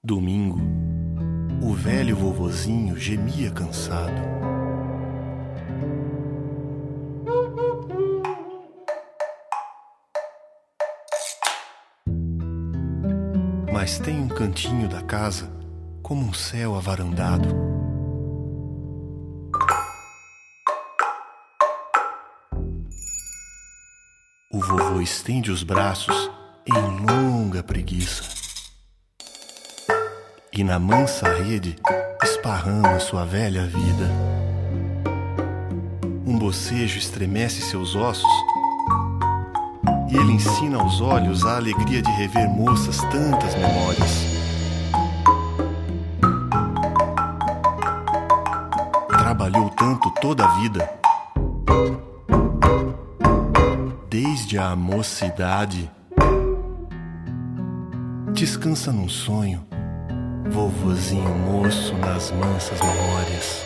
Domingo, o velho vovozinho gemia cansado. Mas tem um cantinho da casa como um céu avarandado. O vovô estende os braços em longa preguiça e na mansa rede esparrama sua velha vida. Um bocejo estremece seus ossos e ele ensina aos olhos a alegria de rever moças tantas memórias. Trabalhou tanto toda a vida, desde a mocidade. Descansa num sonho, vovozinho moço nas mansas memórias.